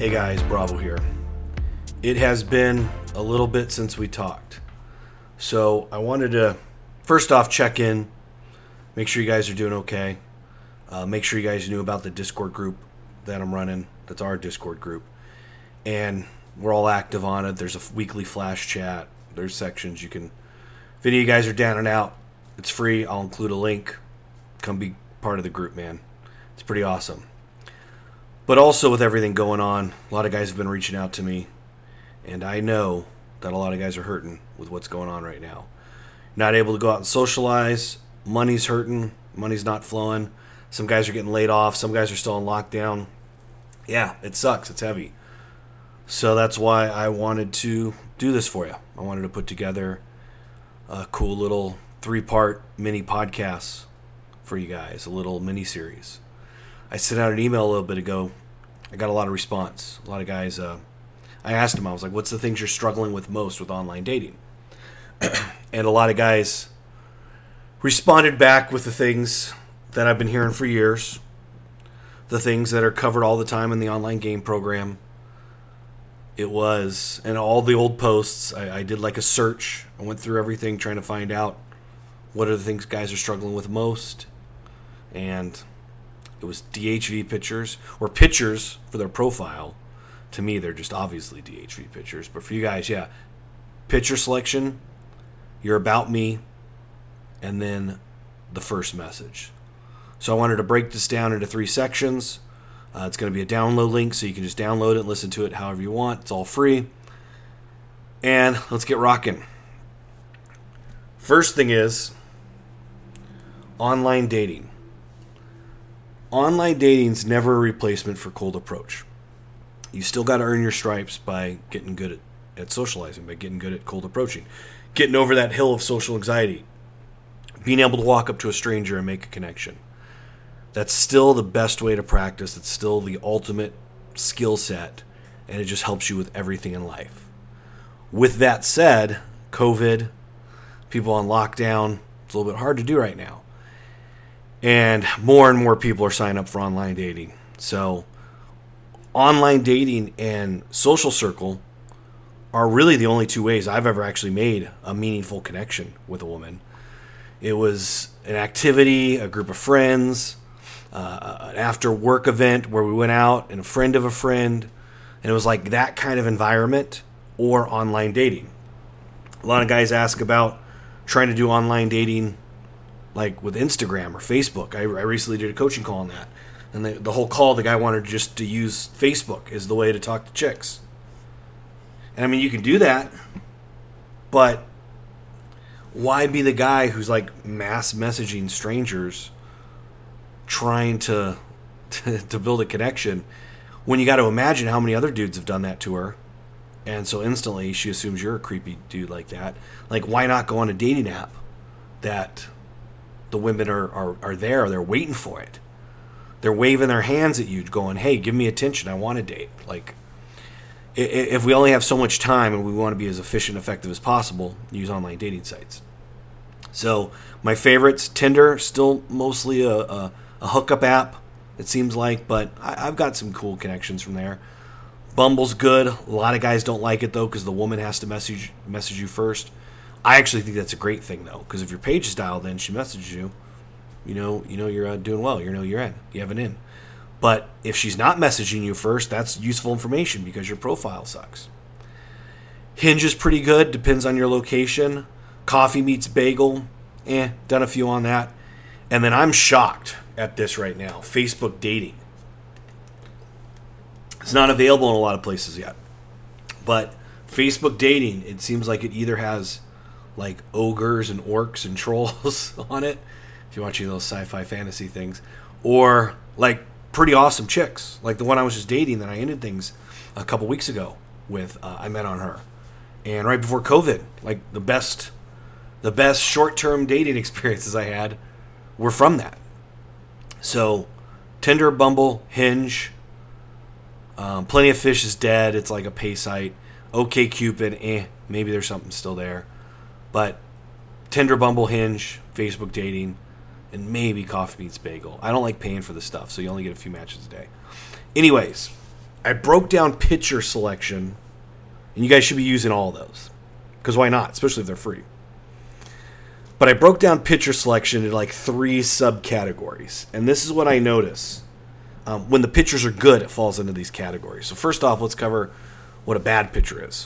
Hey guys, Bravo here. It has been a little bit since we talked. So I wanted to first off check in, make sure you guys are doing okay. Make sure you guys knew about the Discord group that I'm running. That's our Discord group. And we're all active on it. There's a weekly flash chat. There's sections you can... If any of you guys are down and out, it's free. I'll include a link. Come be part of the group, man. It's pretty awesome. But also with everything going on, a lot of guys have been reaching out to me. And I know that a lot of guys are hurting with what's going on right now. Not able to go out and socialize. Money's hurting. Money's not flowing. Some guys are getting laid off. Some guys are still in lockdown. Yeah, it sucks. It's heavy. So that's why I wanted to do this for you. I wanted to put together a cool little 3-part mini podcast for you guys. A little mini series. I sent out an email a little bit ago. I got a lot of response. A lot of guys... I asked them, I was like, what's the things you're struggling with most with online dating? And a lot of guys responded back with the things that I've been hearing for years. The things that are covered all the time in the online game program. It was, and all the old posts, I did like a search. I went through everything trying to find out what are the things guys are struggling with most. And it was DHV pictures, or pictures for their profile. To me, they're just obviously DHV pictures. But for you guys, yeah. Picture selection, your about me, and then the first message. So I wanted to break this down into 3 sections. It's going to be a download link, so you can just download it and listen to it however you want. It's all free. And let's get rocking. First thing is online dating. Online dating's never a replacement for cold approach. You still got to earn your stripes by getting good at socializing, by getting good at cold approaching, getting over that hill of social anxiety, being able to walk up to a stranger and make a connection. That's still the best way to practice. It's still the ultimate skill set, and it just helps you with everything in life. With that said, COVID, people on lockdown, it's a little bit hard to do right now. And more people are signing up for online dating. So online dating and social circle are really the only 2 ways I've ever actually made a meaningful connection with a woman. It was an activity, a group of friends, an after work event where we went out and a friend of a friend, and it was like that kind of environment, or online dating. A lot of guys ask about trying to do online dating like with Instagram or Facebook. I recently did a coaching call on that. And the whole call, the guy wanted just to use Facebook as the way to talk to chicks. And I mean, you can do that, but why be the guy who's like mass messaging strangers trying to build a connection when you got to imagine how many other dudes have done that to her? And so instantly she assumes you're a creepy dude like that. Like, why not go on a dating app that the women are there, they're waiting for it. They're waving their hands at you, going, hey, give me attention. I want to date. Like, if we only have so much time and we want to be as efficient and effective as possible, use online dating sites. So, my favorites, Tinder, still mostly a hookup app, it seems like, but I've got some cool connections from there. Bumble's good. A lot of guys don't like it, though, because the woman has to message you first. I actually think that's a great thing, though, because if your page is dialed in, she messages you. You know you're doing well. You're in. You have an in. But if she's not messaging you first, that's useful information because your profile sucks. Hinge is pretty good. Depends on your location. Coffee Meets Bagel. Done a few on that. And then I'm shocked at this right now. Facebook dating. It's not available in a lot of places yet. But Facebook dating, it seems like it either has like ogres and orcs and trolls on it, if you're watching those sci-fi fantasy things, or like pretty awesome chicks, like the one I was just dating that I ended things a couple weeks ago with. I met on her, and right before COVID, like the best short-term dating experiences I had were from that. So Tinder, Bumble, Hinge, Plenty of Fish is dead. It's like a pay site. OkCupid, maybe there's something still there. But Tinder, Bumble, Hinge, Facebook dating, and maybe Coffee Meets Bagel. I don't like paying for the stuff, so you only get a few matches a day. Anyways, I broke down picture selection, and you guys should be using all of those. Because why not? Especially if they're free. But I broke down picture selection into like 3 subcategories. And this is what I notice. When the pictures are good, it falls into these categories. So first off, let's cover what a bad picture is.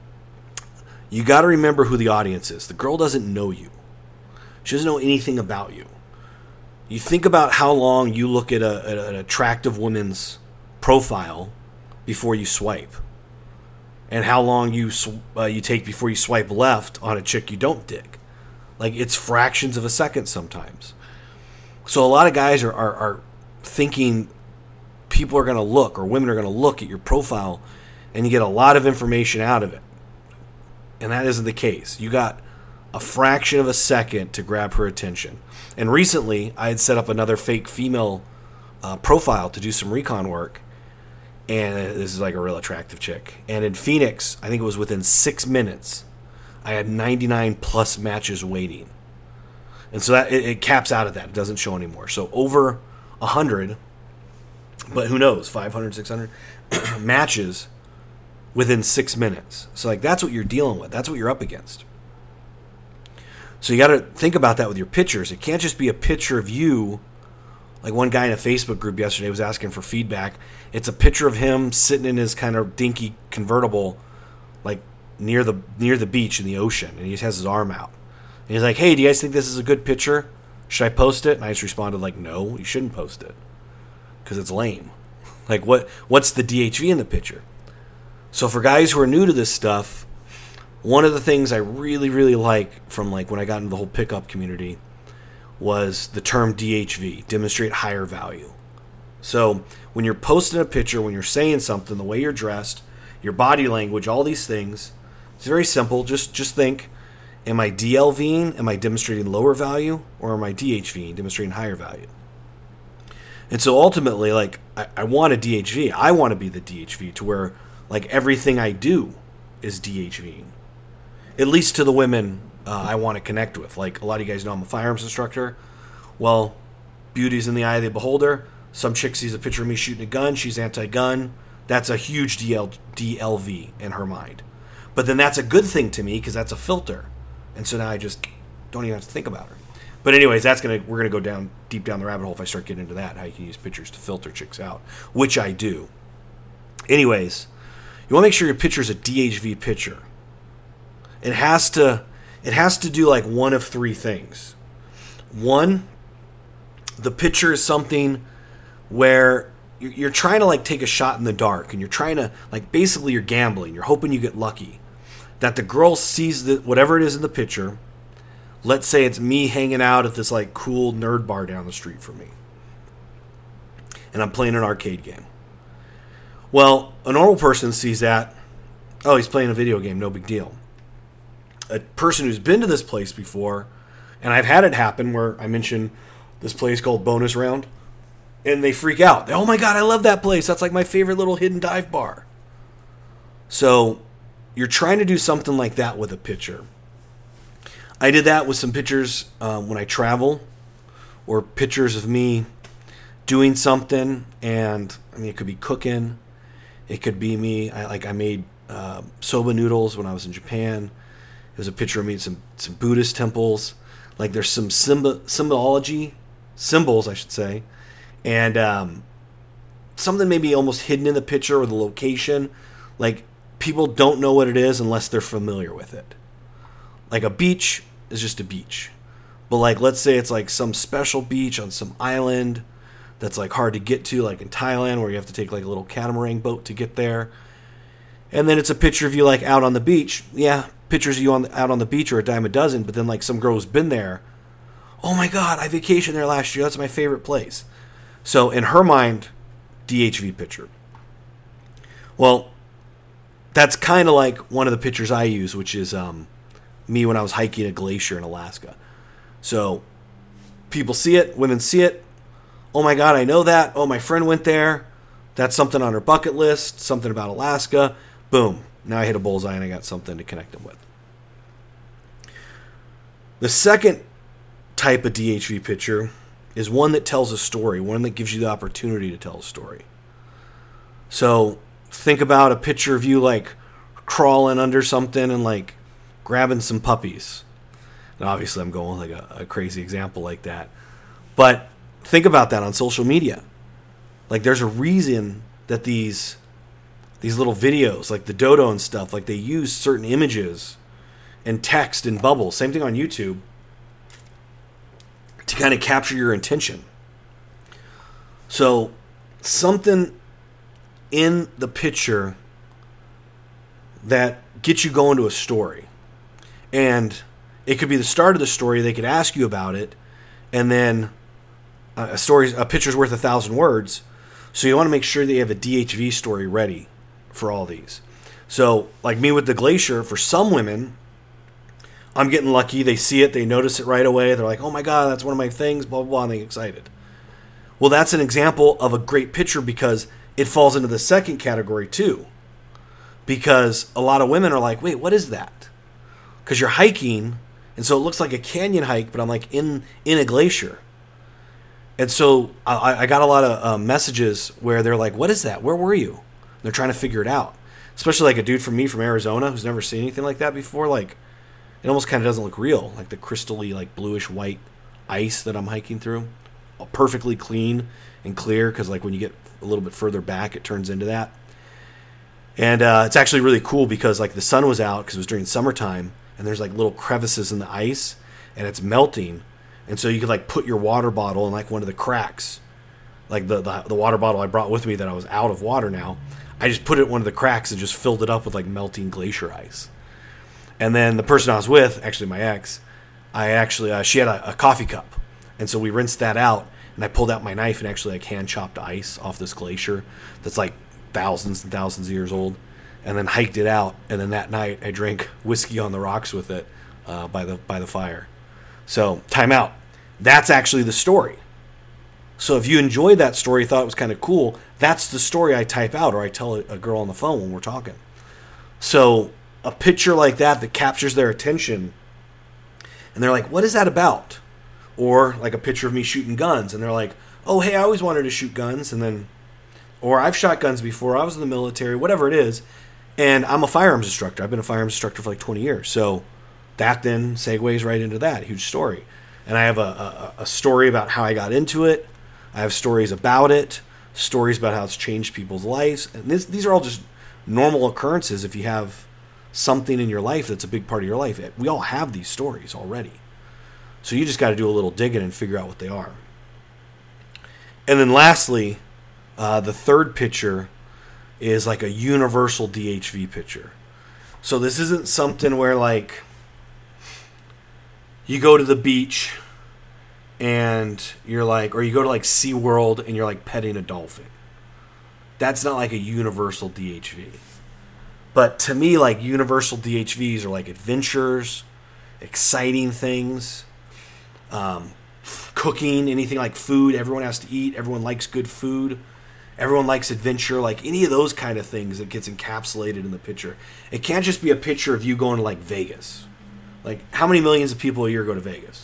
You got to remember who the audience is. The girl doesn't know you. She doesn't know anything about you. You think about how long you look at an attractive woman's profile before you swipe, and how long you take before you swipe left on a chick you don't dig. Like, it's fractions of a second sometimes. So a lot of guys are thinking people are going to look, or women are going to look at your profile, and you get a lot of information out of it. And that isn't the case. You got a fraction of a second to grab her attention. And recently, I had set up another fake female profile to do some recon work. And this is like a real attractive chick. And in Phoenix, I think it was within 6 minutes, I had 99 plus matches waiting. And so that it caps out at that. It doesn't show anymore. So over 100, but who knows, 500, 600 matches within 6 minutes. So like, that's what you're dealing with. That's what you're up against. So you got to think about that with your pictures. It can't just be a picture of you. Like, one guy in a Facebook group yesterday was asking for feedback. It's a picture of him sitting in his kind of dinky convertible, like near the beach in the ocean, and he just has his arm out. And he's like, "Hey, do you guys think this is a good picture? Should I post it?" And I just responded like, "No, you shouldn't post it, because it's lame. Like, what's the DHV in the picture?" So for guys who are new to this stuff, one of the things I really, really like from like when I got into the whole pickup community was the term DHV, demonstrate higher value. So when you're posting a picture, when you're saying something, the way you're dressed, your body language, all these things, it's very simple. Just think, am I DLVing? Am I demonstrating lower value? Or am I DHVing, demonstrating higher value? And so ultimately, like, I want a DHV. I want to be the DHV to where, like, everything I do is DHVing. At least to the women I want to connect with. Like, a lot of you guys know I'm a firearms instructor. Well, beauty's in the eye of the beholder. Some chick sees a picture of me shooting a gun. She's anti-gun. That's a huge DLV in her mind. But then that's a good thing to me because that's a filter. And so now I just don't even have to think about her. But anyways, we're gonna go down deep down the rabbit hole if I start getting into that, how you can use pictures to filter chicks out, which I do. Anyways, you want to make sure your picture is a DHV picture. It has to do like one of 3 things. One, the picture is something where you're trying to like take a shot in the dark, and you're trying to, like, basically you're gambling. You're hoping you get lucky. That the girl sees whatever it is in the picture. Let's say it's me hanging out at this like cool nerd bar down the street from me, and I'm playing an arcade game. Well, a normal person sees that. Oh, he's playing a video game, no big deal. A person who's been to this place before, and I've had it happen where I mention this place called Bonus Round, and they freak out. Oh my God, I love that place. That's like my favorite little hidden dive bar. So you're trying to do something like that with a picture. I did that with some pictures when I travel, or pictures of me doing something, and I mean, it could be cooking. It could be me. I made soba noodles when I was in Japan. There's a picture of me at some Buddhist temples. Like, there's some symbols, I should say, and something maybe almost hidden in the picture or the location. Like, people don't know what it is unless they're familiar with it. Like, a beach is just a beach. But, like, let's say it's like some special beach on some island that's like hard to get to, like in Thailand, where you have to take like a little catamaran boat to get there. And then it's a picture of you like out on the beach. Yeah, pictures of you out on the beach are a dime a dozen, but then like some girl who's been there, oh my God, I vacationed there last year. That's my favorite place. So in her mind, DHV picture. Well, that's kind of like one of the pictures I use, which is me when I was hiking a glacier in Alaska. So people see it, women see it. Oh my God, I know that. Oh, my friend went there. That's something on her bucket list, something about Alaska. Boom. Now I hit a bullseye and I got something to connect them with. The second type of DHV picture is one that tells a story, one that gives you the opportunity to tell a story. So think about a picture of you like crawling under something and like grabbing some puppies. And obviously I'm going with like a crazy example like that. But think about that on social media. Like there's a reason that these little videos, like the dodo and stuff, like they use certain images and text and bubbles. Same thing on YouTube, to kind of capture your attention. So something in the picture that gets you going to a story. And it could be the start of the story. They could ask you about it. And then a picture's worth 1,000 words. So you want to make sure that you have a DHV story ready for all these. So like me with the glacier, for some women, I'm getting lucky. They see it. They notice it right away. They're like, oh my God, that's one of my things, blah, blah, blah, and they get excited. Well, that's an example of a great picture because it falls into the second category too. Because a lot of women are like, wait, what is that? Because you're hiking, and so it looks like a canyon hike, but I'm like in a glacier. And so I got a lot of messages where they're like, what is that? Where were you? And they're trying to figure it out. Especially like a dude from Arizona who's never seen anything like that before. Like, it almost kind of doesn't look real. Like the crystally, like bluish white ice that I'm hiking through. Perfectly clean and clear because like when you get a little bit further back, it turns into that. And it's actually really cool because like the sun was out because it was during summertime, and there's like little crevices in the ice, and it's melting. And so you could like put your water bottle in like one of the cracks. Like the water bottle I brought with me that I was out of water now, I just put it in one of the cracks and just filled it up with like melting glacier ice. And then the person I was with, actually my ex, she had a coffee cup. And so we rinsed that out, and I pulled out my knife and actually like hand chopped ice off this glacier that's like thousands and thousands of years old, and then hiked it out. And then that night I drank whiskey on the rocks with it by the fire. So time out. That's actually the story. So if you enjoyed that story, thought it was kind of cool, that's the story I type out or I tell a girl on the phone when we're talking. So a picture like that captures their attention, and they're like, what is that about? Or like a picture of me shooting guns, and they're like, oh, hey, I always wanted to shoot guns. And then, or I've shot guns before, I was in the military, whatever it is. And I'm a firearms instructor. I've been a firearms instructor for like 20 years. So that then segues right into that huge story. And I have a story about how I got into it. I have stories about it, stories about how it's changed people's lives. And these are all just normal occurrences if you have something in your life that's a big part of your life. We all have these stories already. So you just got to do a little digging and figure out what they are. And then lastly, the third picture is like a universal DHV picture. So this isn't something where like you go to the beach and you're like, or you go to like SeaWorld and you're like petting a dolphin. That's not like a universal DHV. But to me, like universal DHVs are like adventures, exciting things, cooking, anything like food. Everyone has to eat. Everyone likes good food. Everyone likes adventure. Like any of those kind of things that gets encapsulated in the picture. It can't just be a picture of you going to like Vegas. Like how many millions of people a year go to Vegas?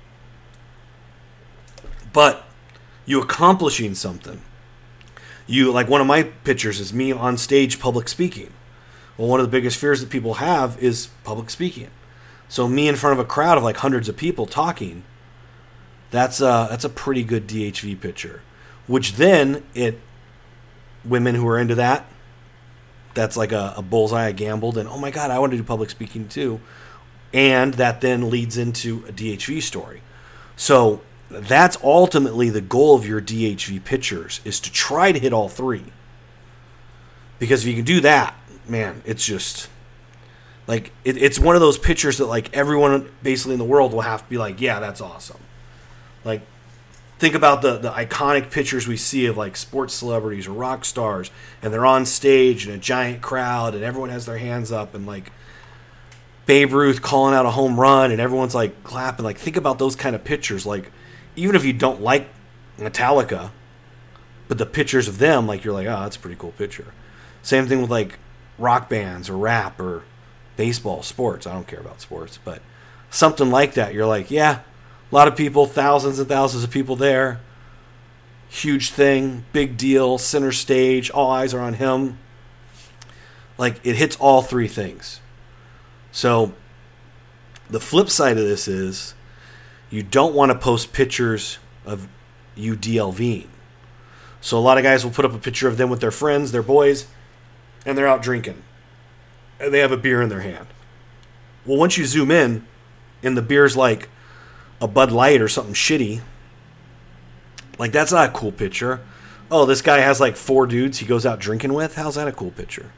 But you accomplishing something. You like one of my pictures is me on stage public speaking. Well, one of the biggest fears that people have is public speaking. So me in front of a crowd of like hundreds of people talking, that's a pretty good DHV picture. Which then women who are into that, that's like a bullseye. I gambled and oh my God, I want to do public speaking too. And that then leads into a DHV story. So that's ultimately the goal of your DHV pictures, is to try to hit all three. Because if you can do that, man, it's just like it's one of those pictures that like everyone basically in the world will have to be like, yeah, that's awesome. Like think about the iconic pictures we see of like sports celebrities or rock stars, and they're on stage in a giant crowd and everyone has their hands up, and like Babe Ruth calling out a home run and everyone's like clapping. Like think about those kind of pictures. Like even if you don't like Metallica, but the pictures of them, like you're like, oh, that's a pretty cool picture. Same thing with like rock bands or rap or baseball, sports. I don't care about sports, but something like that. You're like, yeah, a lot of people, thousands and thousands of people there. huge thing, big deal, center stage, all eyes are on him. Like, it hits all three things. So the flip side of this is you don't want to post pictures of you DLVing. So a lot of guys will put up a picture of them with their friends, their boys, and they're out drinking. And they have a beer in their hand. Well, once you zoom in, and the beer's like a Bud Light or something shitty, like, that's not a cool picture. Oh, this guy has like 4 dudes he goes out drinking with? How's that a cool picture?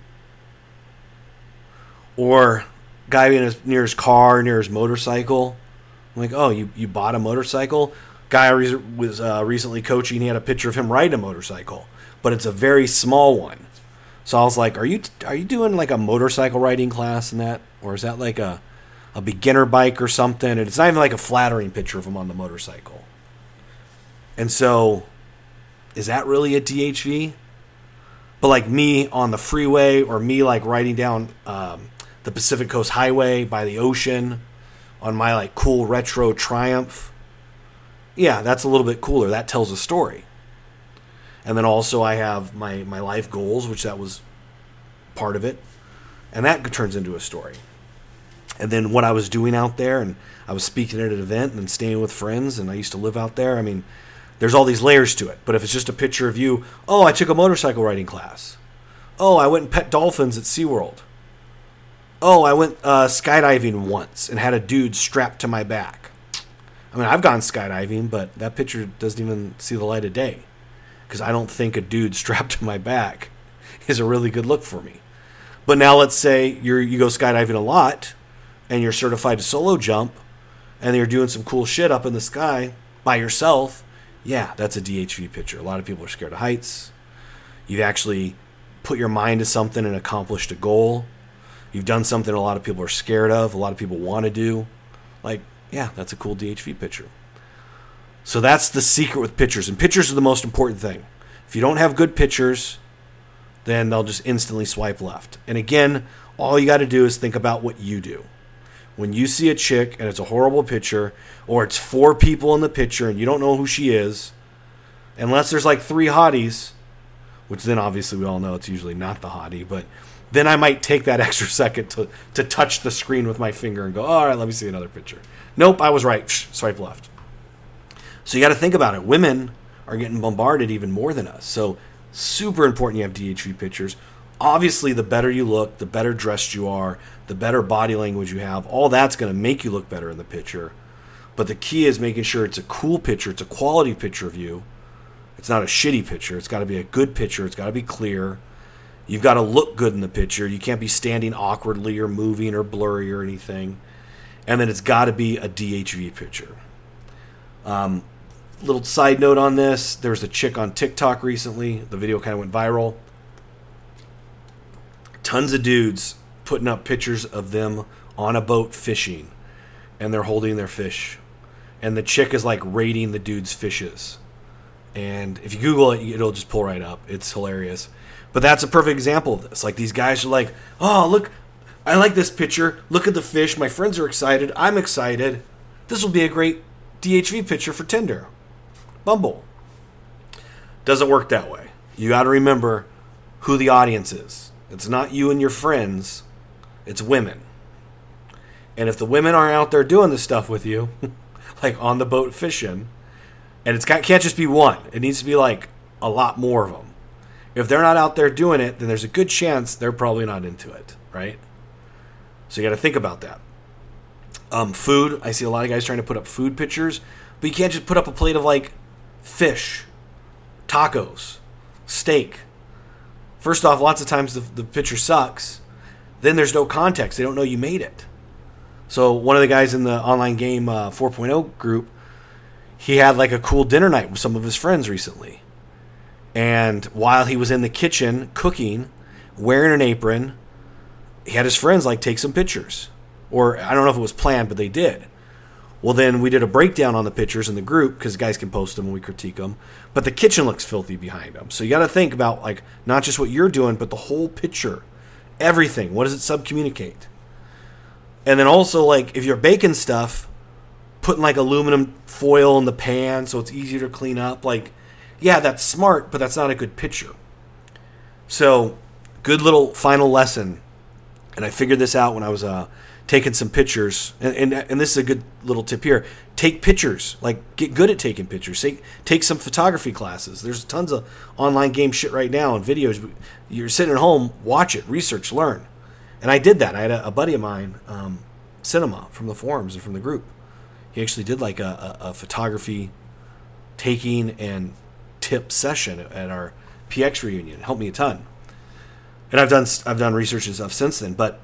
Or guy near his car, near his motorcycle. I'm like, oh, you bought a motorcycle? Guy was recently coaching. He had a picture of him riding a motorcycle, but it's a very small one. So I was like, are you doing like a motorcycle riding class in that? Or is that like a beginner bike or something? And it's not even like a flattering picture of him on the motorcycle. And so, is that really a DHV? But like me on the freeway, or me like riding down the Pacific Coast Highway by the ocean on my like cool retro Triumph, yeah, that's a little bit cooler. That tells a story. And then also I have my life goals, which that was part of it. And that turns into a story. And then what I was doing out there, and I was speaking at an event and staying with friends, and I used to live out there. I mean, there's all these layers to it. But if it's just a picture of you, oh, I took a motorcycle riding class. Oh, I went and pet dolphins at SeaWorld. Oh, I went skydiving once and had a dude strapped to my back. I mean, I've gone skydiving, but that picture doesn't even see the light of day. Because I don't think a dude strapped to my back is a really good look for me. But now let's say you go skydiving a lot, and you're certified to solo jump, and you're doing some cool shit up in the sky by yourself. Yeah, that's a DHV picture. A lot of people are scared of heights. You've actually put your mind to something and accomplished a goal. You've done something a lot of people are scared of, a lot of people want to do. Like, yeah, that's a cool DHV picture. So that's the secret with pictures. And pictures are the most important thing. If you don't have good pictures, then they'll just instantly swipe left. And again, all you got to do is think about what you do. When you see a chick and it's a horrible picture, or it's 4 people in the picture and you don't know who she is, unless there's like 3 hotties, which then obviously we all know it's usually not the hottie, but then I might take that extra second to touch the screen with my finger and go, all right, let me see another picture. Nope, I was right. Swipe left. So you got to think about it. Women are getting bombarded even more than us. So super important you have DHV pictures. Obviously, the better you look, the better dressed you are, the better body language you have, all that's going to make you look better in the picture. But the key is making sure it's a cool picture. It's a quality picture of you. It's not a shitty picture. It's got to be a good picture. It's got to be clear. You've got to look good in the picture. You can't be standing awkwardly or moving or blurry or anything. And then it's got to be a DHV picture. Little side note on this. There was a chick on TikTok recently. The video kind of went viral. Tons of dudes putting up pictures of them on a boat fishing. And they're holding their fish. And the chick is like rating the dude's fishes. And if you Google it, it'll just pull right up. It's hilarious. But that's a perfect example of this. Like, these guys are like, oh, look, I like this picture. Look at the fish. My friends are excited. I'm excited. This will be a great DHV picture for Tinder. Bumble. Doesn't work that way. You got to remember who the audience is. It's not you and your friends. It's women. And if the women aren't out there doing this stuff with you, like on the boat fishing, and can't just be one. It needs to be like a lot more of them. If they're not out there doing it, then there's a good chance they're probably not into it, right? So you got to think about that. Food. I see a lot of guys trying to put up food pictures, but you can't just put up a plate of like fish, tacos, steak. First off, lots of times the picture sucks. Then there's no context. They don't know you made it. So one of the guys in the online game 4.0 group, he had like a cool dinner night with some of his friends recently. And while he was in the kitchen cooking, wearing an apron, he had his friends like take some pictures. Or I don't know if it was planned, but they did. Well, then we did a breakdown on the pictures in the group because guys can post them and we critique them. But the kitchen looks filthy behind them. So you got to think about like not just what you're doing, but the whole picture. Everything. What does it subcommunicate? And then also like if you're baking stuff, putting like aluminum foil in the pan so it's easier to clean up. Like Yeah, that's smart, but that's not a good picture. So, good little final lesson. And I figured this out when I was taking some pictures. And this is a good little tip here. Take pictures. Like, get good at taking pictures. Take some photography classes. There's tons of online game shit right now and videos. You're sitting at home, watch it, research, learn. And I did that. I had a buddy of mine, Cinema, from the forums and from the group. He actually did like a photography taking and tip session at our PX reunion. It helped me a ton. And I've done research and stuff since then. But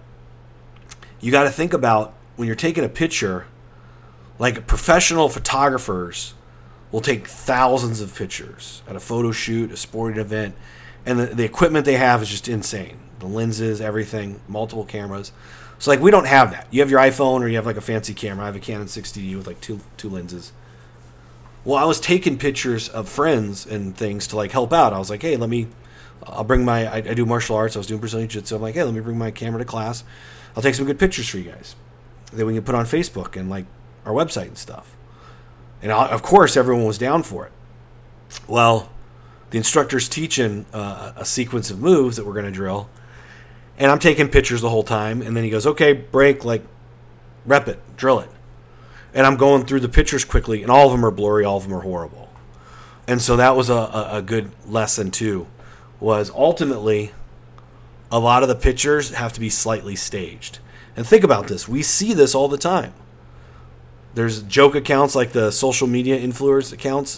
you got to think about when you're taking a picture, like professional photographers will take thousands of pictures at a photo shoot, a sporting event, and the equipment they have is just insane. The lenses, everything, multiple cameras. So like we don't have that. You have your iPhone or you have like a fancy camera. I have a Canon 60D with like two lenses. Well, I was taking pictures of friends and things to like help out. I was like, hey, I'll bring I do martial arts. I was doing Brazilian Jiu-Jitsu. I'm like, hey, let me bring my camera to class. I'll take some good pictures for you guys that we can put on Facebook and like our website and stuff. And of course, everyone was down for it. Well, the instructor's teaching a sequence of moves that we're going to drill. And I'm taking pictures the whole time. And then he goes, okay, break, like, rep it, drill it. And I'm going through the pictures quickly, and all of them are blurry, all of them are horrible. And so that was a good lesson, too, was ultimately a lot of the pictures have to be slightly staged. And think about this. We see this all the time. There's joke accounts like the social media influencer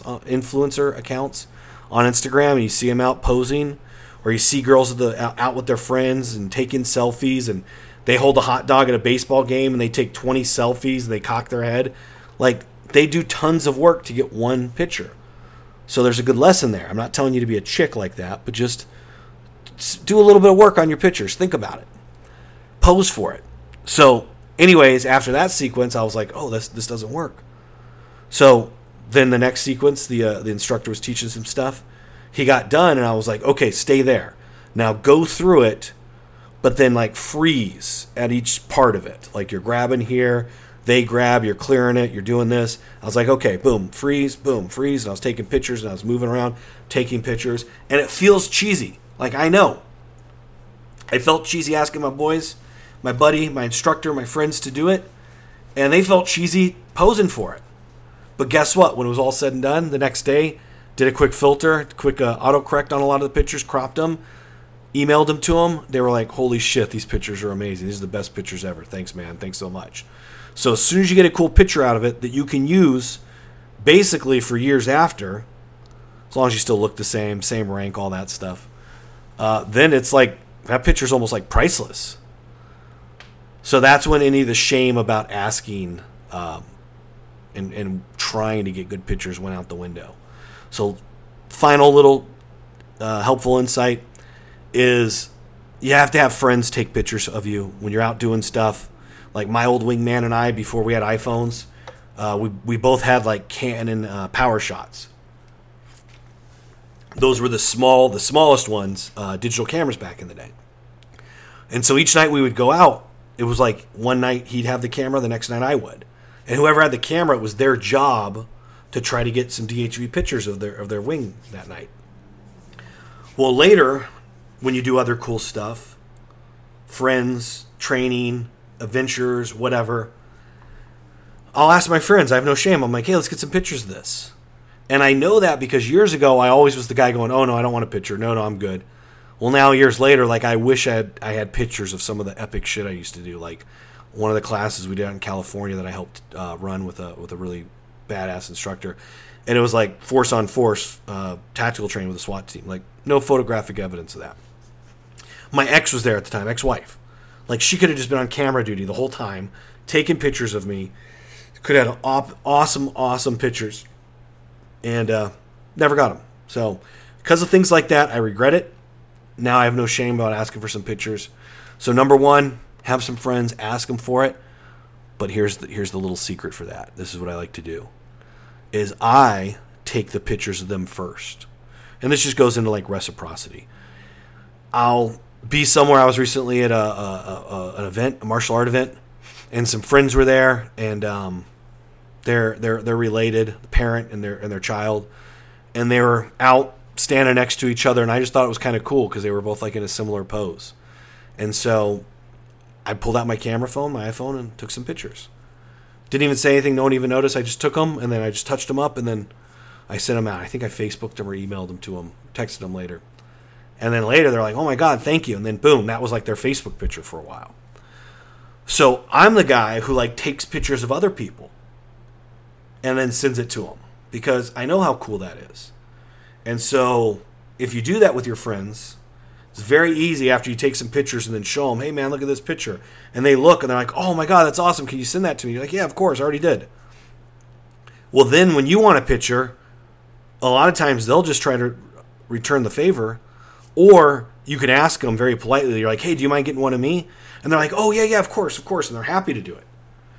accounts on Instagram, and you see them out posing, or you see girls out with their friends and taking selfies, and they hold a hot dog at a baseball game and they take 20 selfies and they cock their head. Like, they do tons of work to get one picture. So there's a good lesson there. I'm not telling you to be a chick like that, but just do a little bit of work on your pictures. Think about it. Pose for it. So anyways, after that sequence, I was like, oh, this doesn't work. So then the next sequence, the instructor was teaching some stuff. He got done, and I was like, okay, stay there. Now go through it, but then like freeze at each part of it. Like you're grabbing here, they grab, you're clearing it, you're doing this. I was like, okay, boom, freeze, and I was taking pictures, and I was moving around, taking pictures, and it feels cheesy. Like, I know. I felt cheesy asking my boys, my buddy, my instructor, my friends to do it, and they felt cheesy posing for it. But guess what? When it was all said and done, the next day, did a quick filter, quick autocorrect on a lot of the pictures, cropped them, emailed them to them. They were like, holy shit, these pictures are amazing. These are the best pictures ever. Thanks, man. Thanks so much. So as soon as you get a cool picture out of it that you can use basically for years after, as long as you still look the same rank, all that stuff, then it's like, that picture's almost like priceless. So that's when any of the shame about asking and trying to get good pictures went out the window. So final little helpful insight is you have to have friends take pictures of you when you're out doing stuff. Like my old wingman and I, before we had iPhones, we both had like Canon Power Shots. Those were the smallest ones, digital cameras back in the day. And so each night we would go out. It was like one night he'd have the camera, the next night I would. And whoever had the camera, it was their job to try to get some DHV pictures of their wing that night. Well, later, when you do other cool stuff, friends, training, adventures, whatever, I'll ask my friends. I have no shame. I'm like, hey, let's get some pictures of this. And I know that because years ago, I always was the guy going, oh, no, I don't want a picture. No, I'm good. Well, now years later, like I wish I had pictures of some of the epic shit I used to do. Like one of the classes we did out in California that I helped run with a really badass instructor, and it was like force on force tactical training with a SWAT team. Like no photographic evidence of that. My ex was there at the time, ex-wife. Like she could have just been on camera duty the whole time, taking pictures of me. Could have had awesome pictures, and never got them. So because of things like that, I regret it. Now I have no shame about asking for some pictures. So number one, have some friends, ask them for it. But here's the little secret for that. This is what I like to do. Is I take the pictures of them first. And this just goes into like reciprocity. I'll be somewhere. I was recently at an event, a martial art event, and some friends were there, and they're related, the parent and their child. and they were out standing next to each other, and I just thought it was kind of cool because they were both like in a similar pose. And so I pulled out my camera phone, my iPhone, and took some pictures. Didn't even say anything. No one even noticed. I just took them, and then I just touched them up, and then I sent them out. I think I Facebooked them or emailed them to them, texted them later. And then later they're like, oh my God, thank you. And then boom, that was like their Facebook picture for a while. So I'm the guy who like takes pictures of other people and then sends it to them because I know how cool that is. And so if you do that with your friends, it's very easy after you take some pictures and then show them, hey man, look at this picture. And they look and they're like, oh my God, that's awesome. Can you send that to me? You're like, yeah, of course, I already did. Well, then when you want a picture, a lot of times they'll just try to return the favor. Or you can ask them very politely. You're like, hey, do you mind getting one of me? And they're like, oh, yeah, of course. And they're happy to do it.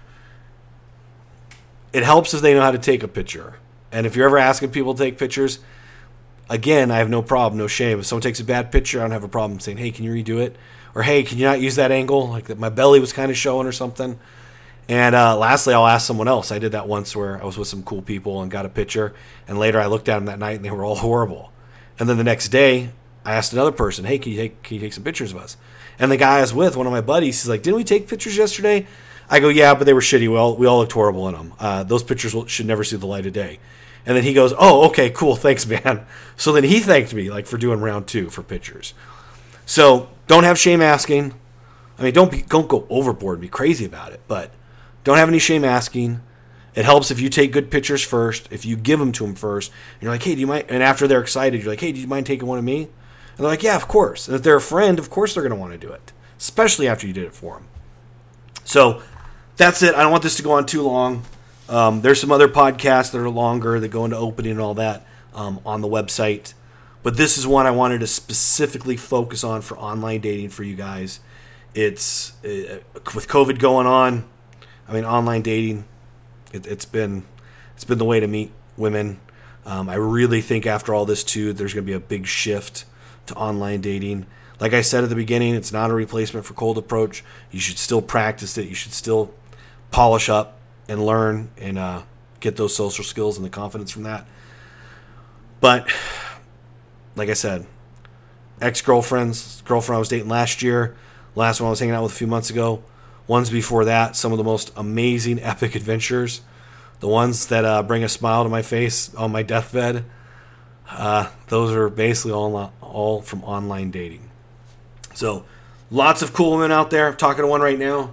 It helps if they know how to take a picture. And if you're ever asking people to take pictures, again, I have no problem, no shame. If someone takes a bad picture, I don't have a problem saying, hey, can you redo it? Or, hey, can you not use that angle? Like that my belly was kind of showing or something. And lastly, I'll ask someone else. I did that once where I was with some cool people and got a picture. And later I looked at them that night and they were all horrible. And then the next day, I asked another person, hey, can you take some pictures of us? And the guy I was with, one of my buddies, he's like, didn't we take pictures yesterday? I go, yeah, but they were shitty. We all looked horrible in them. Those pictures should never see the light of day. And then he goes, oh, okay, cool, thanks, man. So then he thanked me like for doing round 2 for pictures. So don't have shame asking. I mean, don't go overboard and be crazy about it, but don't have any shame asking. It helps if you take good pictures first, if you give them to them first. And you're like, hey, do you mind? And after they're excited, you're like, hey, do you mind taking one of me? And they're like, yeah, of course. And if they're a friend, of course they're going to want to do it, especially after you did it for them. So that's it. I don't want this to go on too long. There's some other podcasts that are longer that go into opening and all that on the website. But this is one I wanted to specifically focus on for online dating for you guys. It's with COVID going on. I mean, online dating. It's been the way to meet women. I really think after all this too, there's going to be a big shift to online dating. Like I said at the beginning, it's not a replacement for cold approach. You should still practice it. You should still polish up and learn and get those social skills and the confidence from that. But like I said, girlfriend I was dating last year, last one I was hanging out with a few months ago. Ones before that, some of the most amazing, epic adventures. The ones that bring a smile to my face on my deathbed, those are basically all from online dating. So, lots of cool women out there. I'm talking to one right now.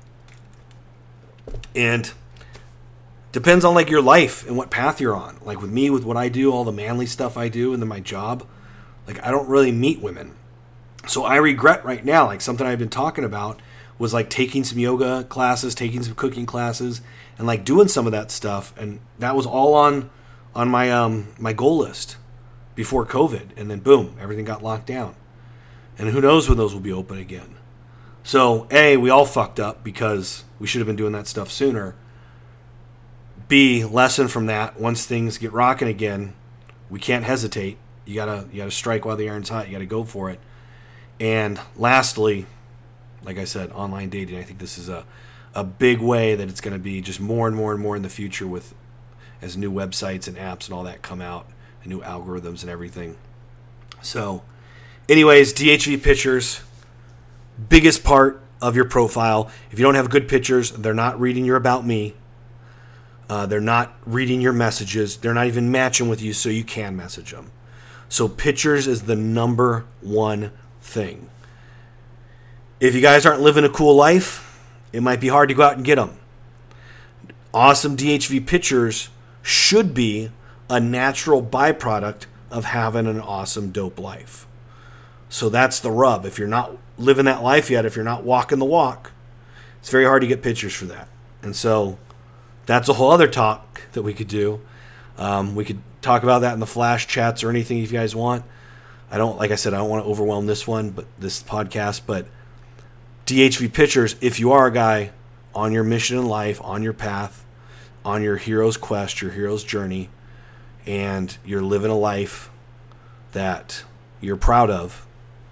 And depends on like your life and what path you're on. Like with me, with what I do, all the manly stuff I do, and then my job, like I don't really meet women. So I regret right now, like something I've been talking about was like taking some yoga classes, taking some cooking classes, and like doing some of that stuff. And that was all on my my goal list before COVID. And then boom, everything got locked down. And who knows when those will be open again. So A, we all fucked up because we should have been doing that stuff sooner. B, lesson from that, once things get rocking again, we can't hesitate. You gotta strike while the iron's hot. You gotta go for it. And lastly, like I said, online dating, I think this is a big way that it's going to be just more and more and more in the future with as new websites and apps and all that come out and new algorithms and everything. So anyways, DHV pictures, biggest part of your profile. If you don't have good pictures, they're not reading your about me. They're not reading your messages. They're not even matching with you so you can message them. So pictures is the number one thing. If you guys aren't living a cool life, it might be hard to go out and get them. Awesome DHV pictures should be a natural byproduct of having an awesome, dope life. So that's the rub. If you're not living that life yet, if you're not walking the walk, it's very hard to get pictures for that. And so that's a whole other talk that we could do. We could talk about that in the flash chats or anything if you guys want. Like I said, I don't want to overwhelm this podcast, but DHV pictures, if you are a guy on your mission in life, on your path, on your hero's quest, your hero's journey, and you're living a life that you're proud of.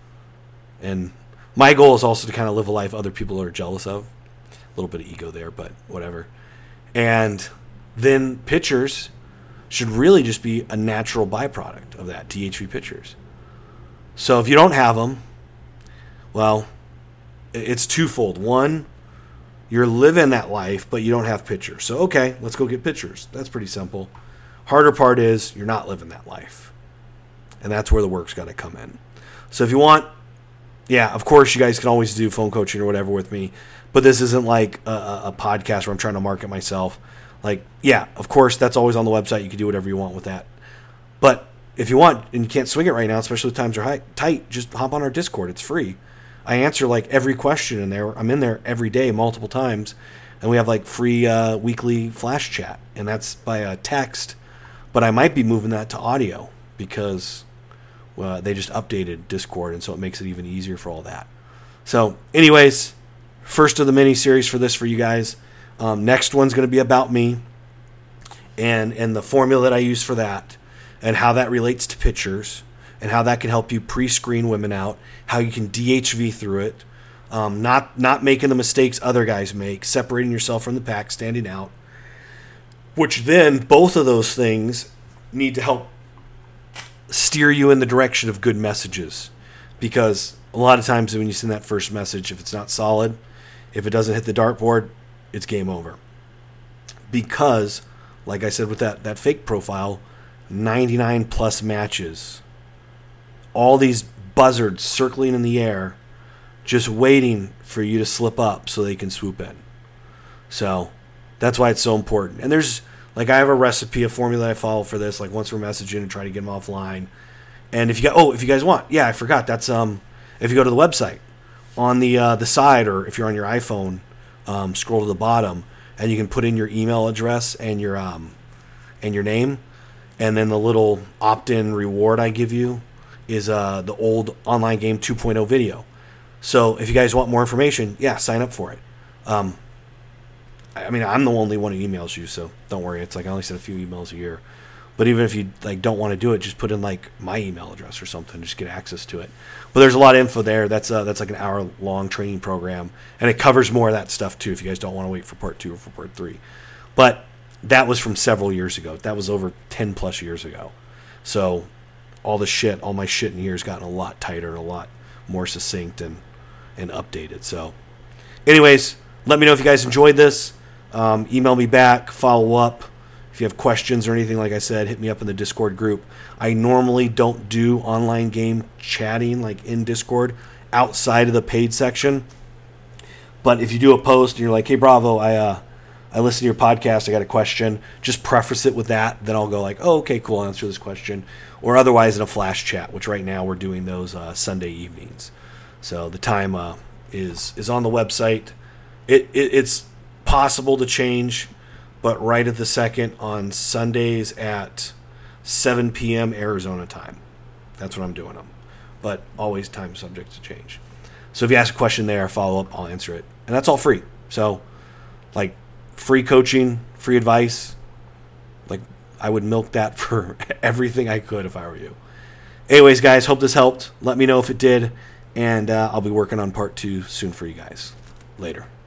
And my goal is also to kind of live a life other people are jealous of. A little bit of ego there, but whatever. And then pictures, should really just be a natural byproduct of that, THV pictures. So if you don't have them, well, it's twofold. One, you're living that life, but you don't have pictures. So, okay, let's go get pictures. That's pretty simple. Harder part is you're not living that life. And that's where the work's got to come in. So if you want, yeah, of course you guys can always do phone coaching or whatever with me, but this isn't like a podcast where I'm trying to market myself. Like, yeah, of course, that's always on the website. You can do whatever you want with that. But if you want, and you can't swing it right now, especially if times are tight, just hop on our Discord. It's free. I answer like every question in there. I'm in there every day, multiple times. And we have like free weekly flash chat. And that's by text. But I might be moving that to audio because they just updated Discord. And so it makes it even easier for all that. So anyways, first of the mini series for this for you guys. Next one's going to be about me and the formula that I use for that and how that relates to pictures and how that can help you pre-screen women out, how you can DHV through it, not making the mistakes other guys make, separating yourself from the pack, standing out, which then both of those things need to help steer you in the direction of good messages, because a lot of times when you send that first message, if it's not solid, if it doesn't hit the dartboard, it's game over. Because, like I said with that fake profile, 99 plus matches. All these buzzards circling in the air, just waiting for you to slip up so they can swoop in. So, that's why it's so important. And there's, like, I have a recipe, a formula I follow for this, like once we're messaging and try to get them offline. And if you guys want, yeah, I forgot, that's, if you go to the website, on the side, or if you're on your iPhone, scroll to the bottom, and you can put in your email address and your name, and then the little opt-in reward I give you is the old online game 2.0 video. So if you guys want more information, yeah, sign up for it. I mean, I'm the only one who emails you, so don't worry. It's like I only send a few emails a year. But even if you like don't want to do it, just put in like my email address or something, just get access to it. But there's a lot of info there. That's like an hour-long training program, and it covers more of that stuff too. If you guys don't want to wait for part 2 or for part 3, but that was from several years ago. That was over 10 plus years ago. So all my shit in here has gotten a lot tighter and a lot more succinct and updated. So, anyways, let me know if you guys enjoyed this. Email me back, follow up. If you have questions or anything, like I said, hit me up in the Discord group. I normally don't do online game chatting like in Discord outside of the paid section. But if you do a post and you're like, hey, Bravo, I listened to your podcast, I got a question, just preface it with that. Then I'll go like, oh, okay, cool, I'll answer this question. Or otherwise in a flash chat, which right now we're doing those Sunday evenings. So the time is on the website. It's possible to change, but right at the second on Sundays at 7 p.m. Arizona time. That's what I'm doing them. But always time subject to change. So if you ask a question there, follow up, I'll answer it. And that's all free. So, like, free coaching, free advice. Like, I would milk that for everything I could if I were you. Anyways, guys, hope this helped. Let me know if it did. And I'll be working on part 2 soon for you guys. Later.